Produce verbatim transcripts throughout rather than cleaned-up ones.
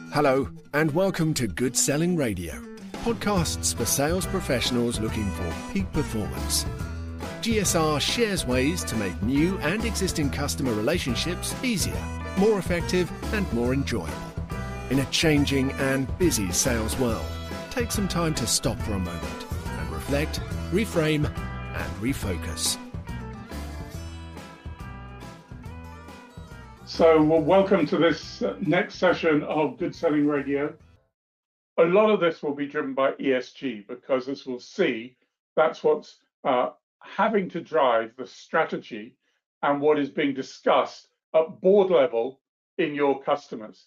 Hello, and welcome to Good Selling Radio, podcasts for sales professionals looking for peak performance. G S R shares ways to make new and existing customer relationships easier, more effective, and more enjoyable. In a changing and busy sales world, take some time to stop for a moment and reflect, reframe, and refocus. So, well, welcome to this uh, next session of Good Selling Radio. A lot of this will be driven by E S G because, as we'll see, that's what's uh, having to drive the strategy and what is being discussed at board level in your customers.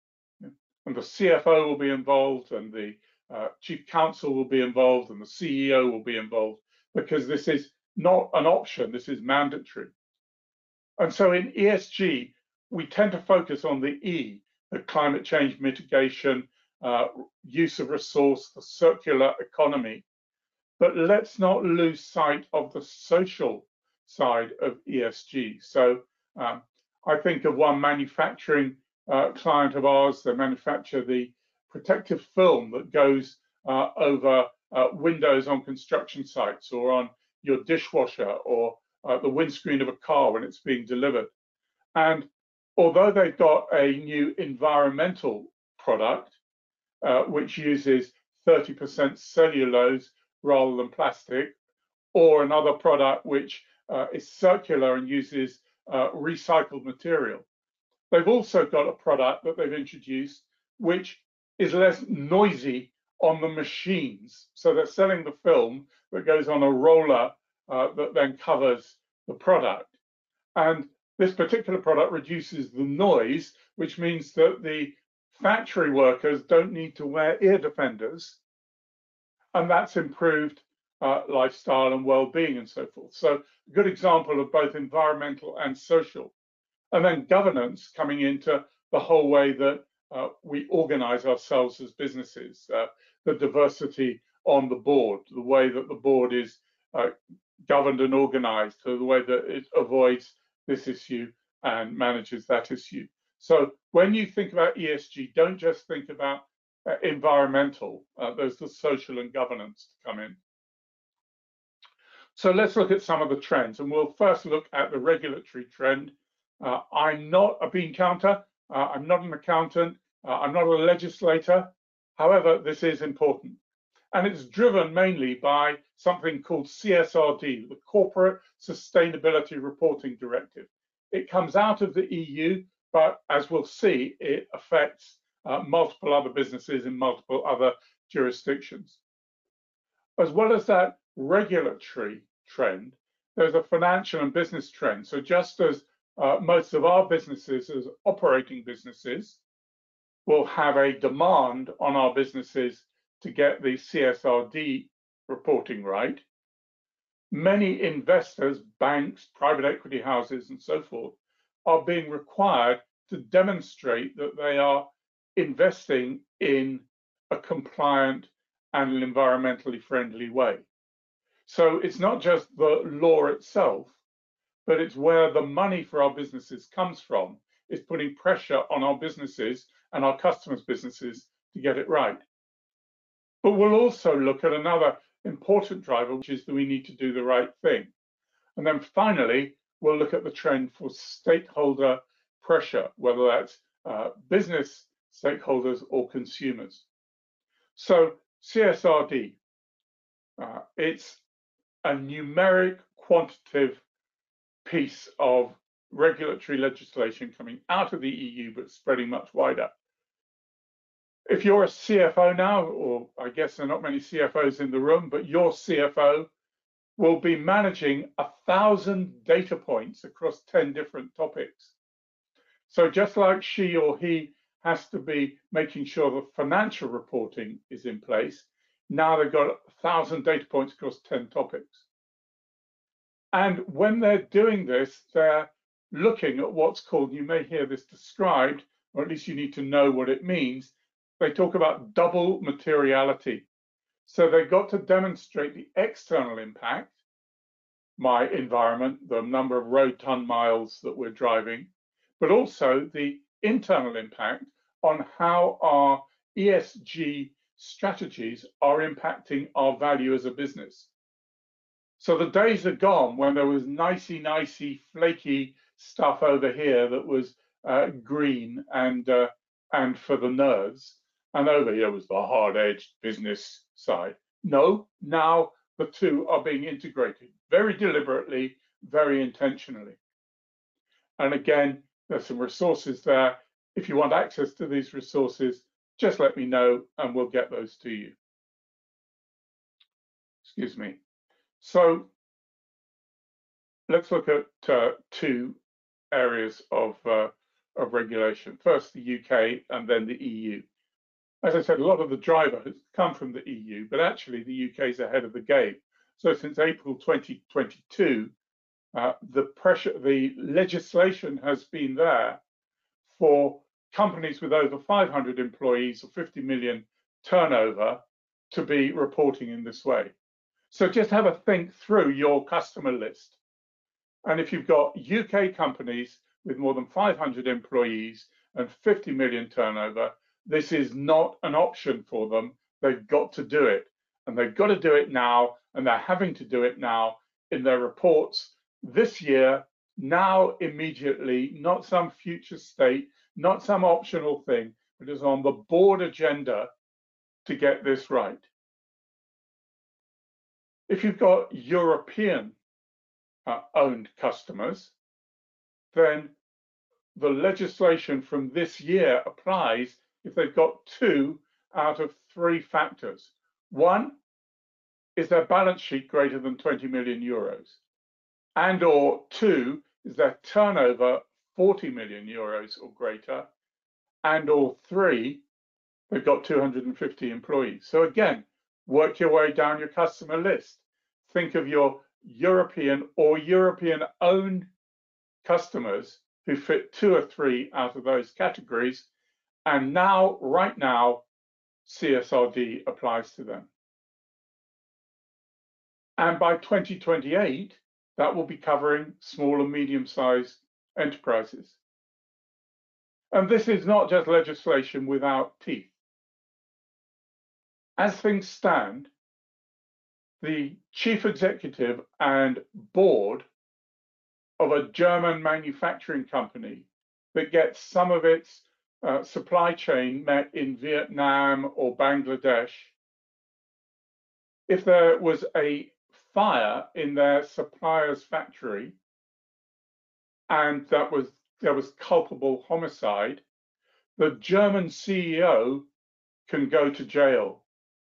And the C F O will be involved, and the uh, chief counsel will be involved, and the C E O will be involved, because this is not an option, this is mandatory. And so in E S G, we tend to focus on the E, the climate change mitigation, uh, use of resource, the circular economy. But let's not lose sight of the social side of E S G. So um, I think of one manufacturing uh, client of ours. They manufacture the protective film that goes uh, over uh, windows on construction sites or on your dishwasher or uh, the windscreen of a car when it's being delivered. And although they've got a new environmental product, uh, which uses thirty percent cellulose rather than plastic, or another product which uh, is circular and uses uh, recycled material, they've also got a product that they've introduced which is less noisy on the machines. So they're selling the film that goes on a roller uh, that then covers the product. And this particular product reduces the noise, which means that the factory workers don't need to wear ear defenders. And that's improved uh, lifestyle and well-being and so forth. So a good example of both environmental and social. And then governance coming into the whole way that uh, we organize ourselves as businesses, uh, the diversity on the board, the way that the board is uh, governed and organized, so the way that it avoids this issue and manages that issue. So when you think about E S G, don't just think about uh, environmental, uh, there's the social and governance to come in. So let's look at some of the trends, and we'll first look at the regulatory trend. Uh, I'm not a bean counter, uh, I'm not an accountant, uh, I'm not a legislator. However, this is important. And it's driven mainly by something called C S R D, the Corporate Sustainability Reporting Directive. It comes out of the E U, but as we'll see, it affects uh, multiple other businesses in multiple other jurisdictions. As well as that regulatory trend, there's a financial and business trend. So just as uh, most of our businesses as operating businesses will have a demand on our businesses to get the C S R D reporting right, many investors, banks, private equity houses, and so forth are being required to demonstrate that they are investing in a compliant and an environmentally friendly way. So it's not just the law itself, but it's where the money for our businesses comes from. It's putting pressure on our businesses and our customers' businesses to get it right. But we'll also look at another important driver, which is that we need to do the right thing. And then finally, we'll look at the trend for stakeholder pressure, whether that's uh, business stakeholders or consumers. So C S R D, uh, it's a numeric, quantitative piece of regulatory legislation coming out of the E U, but spreading much wider. If you're a C F O now, or I guess there are not many C F Os in the room, but your C F O will be managing a thousand data points across ten different topics. So just like she or he has to be making sure that financial reporting is in place, now they've got a thousand data points across ten topics. And when they're doing this, they're looking at what's called, you may hear this described, or at least you need to know what it means. They talk about double materiality. So they've got to demonstrate the external impact, my environment, the number of road ton miles that we're driving, but also the internal impact on how our E S G strategies are impacting our value as a business. So the days are gone when there was nicey, nicey, flaky stuff over here that was uh, green and uh, and for the nerds, and over here was the hard-edged business side. No, now the two are being integrated very deliberately, very intentionally. And again, there's some resources there. If you want access to these resources, just let me know and we'll get those to you. Excuse me. So let's look at uh, two areas of, uh, of regulation. First, the U K and then the E U. As I said, a lot of the driver has come from the E U, but actually the U K is ahead of the game. So since April twenty twenty-two, uh, the pressure, the legislation has been there for companies with over five hundred employees or fifty million turnover to be reporting in this way. So just have a think through your customer list. And if you've got U K companies with more than five hundred employees and fifty million turnover, this is not an option for them. They've got to do it. And they've got to do it now, and they're having to do it now in their reports this year, now, immediately, not some future state, not some optional thing, but is on the board agenda to get this right. If you've got European uh, owned customers, then the legislation from this year applies if they've got two out of three factors. One is their balance sheet greater than twenty million euros, and or two is their turnover forty million euros or greater, and or three, they've got two hundred fifty employees. So again, work your way down your customer list. Think of your European or European owned customers who fit two or three out of those categories. And now, right now, C S R D applies to them. And by twenty twenty-eight, that will be covering small and medium-sized enterprises. And this is not just legislation without teeth. As things stand, the chief executive and board of a German manufacturing company that gets some of its uh, supply chain met in Vietnam or Bangladesh, if there was a fire in their supplier's factory and that was there was culpable homicide, the German C E O can go to jail.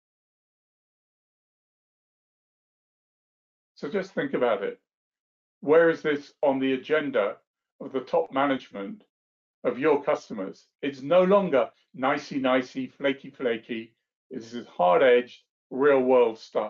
So just think about it. Where is this on the agenda of the top management of your customers? It's no longer nicey, nicey, flaky, flaky. This is hard-edged, real-world stuff.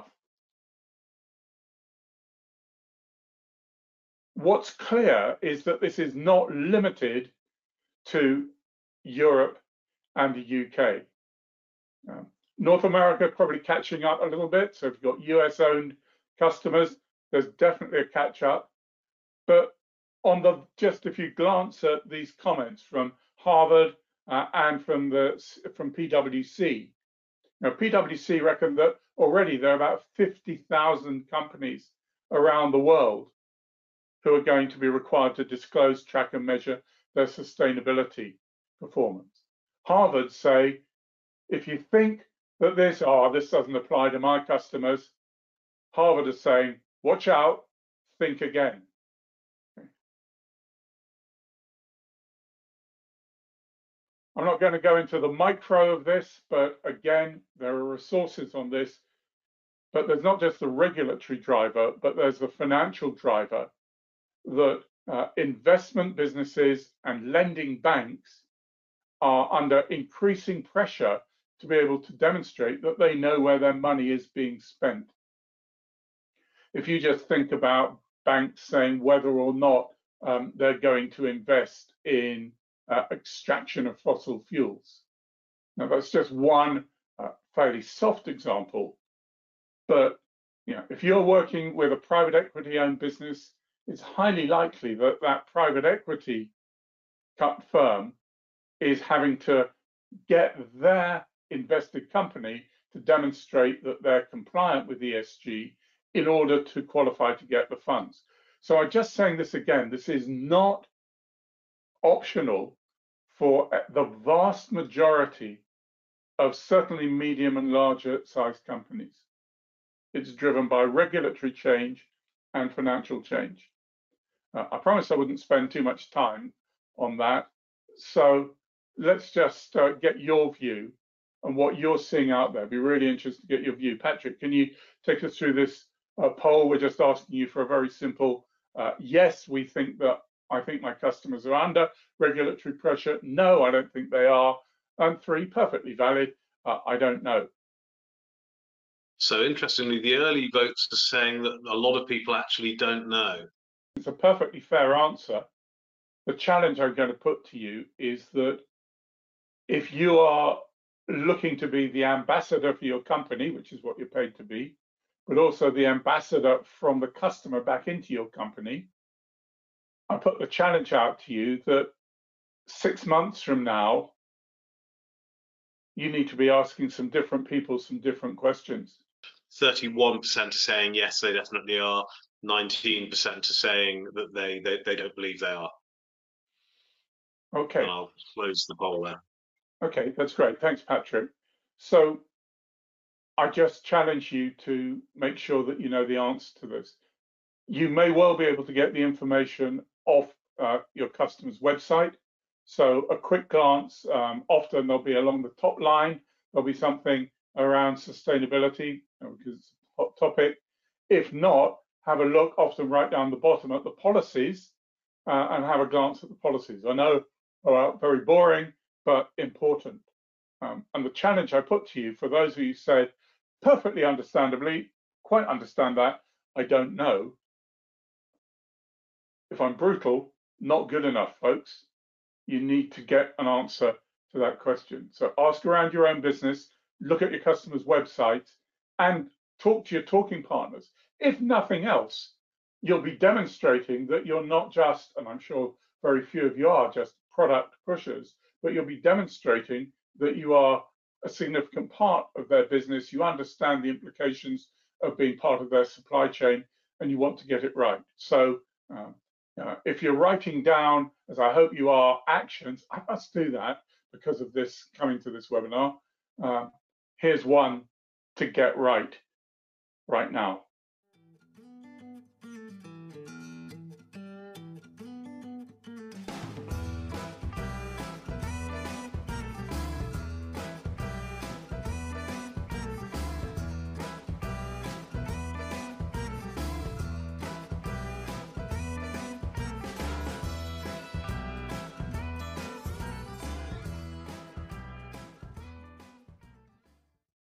What's clear is that this is not limited to Europe and the U K. Um, North America probably catching up a little bit. So if you've got U S-owned customers, there's definitely a catch-up. But on the just if you glance at these comments from Harvard uh, and from the from P W C, now P W C reckon that already there are about fifty thousand companies around the world who are going to be required to disclose, track, and measure their sustainability performance. Harvard say, if you think that this, oh, this doesn't apply to my customers, Harvard is saying, watch out, think again. Okay. I'm not going to go into the micro of this, but again, there are resources on this. But there's not just the regulatory driver, but there's the financial driver that uh, investment businesses and lending banks are under increasing pressure to be able to demonstrate that they know where their money is being spent. If you just think about banks saying whether or not um, they're going to invest in uh, extraction of fossil fuels. Now that's just one uh, fairly soft example, but you know, if you're working with a private equity owned business, it's highly likely that that private equity firm is having to get their invested company to demonstrate that they're compliant with E S G in order to qualify to get the funds. So I'm just saying this again, this is not optional for the vast majority of certainly medium and larger sized companies. It's driven by regulatory change and financial change. Uh, I promised I wouldn't spend too much time on that. So let's just uh, get your view on what you're seeing out there. I'd be really interested to get your view. Patrick, can you take us through this uh, poll? We're just asking you for a very simple uh, yes, we think that, I think my customers are under regulatory pressure. No, I don't think they are. And three, perfectly valid, uh, I don't know. So interestingly, the early votes are saying that a lot of people actually don't know. It's a perfectly fair answer. The challenge I'm going to put to you is that if you are looking to be the ambassador for your company, which is what you're paid to be, but also the ambassador from the customer back into your company, I put the challenge out to you that six months from now, you need to be asking some different people some different questions. thirty-one percent are saying yes, they definitely are. nineteen percent are saying that they, they, they don't believe they are. Okay. And I'll close the poll there. Okay, that's great. Thanks, Patrick. So I just challenge you to make sure that you know the answer to this. You may well be able to get the information off uh, your customer's website. So a quick glance, um, often there'll be along the top line, there'll be something around sustainability, because it's a hot topic. If not, have a look often right down the bottom at the policies uh, and have a glance at the policies. I know are very boring, but important. Um, and the challenge I put to you, for those of you who said, perfectly understandably, quite understand that, I don't know. If I'm brutal, not good enough, folks. You need to get an answer to that question. So ask around your own business, look at your customers' websites, and talk to your talking partners. If nothing else, you'll be demonstrating that you're not just, and I'm sure very few of you are, just product pushers, but you'll be demonstrating that you are a significant part of their business. You understand the implications of being part of their supply chain, and you want to get it right. So um, uh, if you're writing down, as I hope you are, actions, I must do that because of this coming to this webinar. Uh, here's one to get right right now.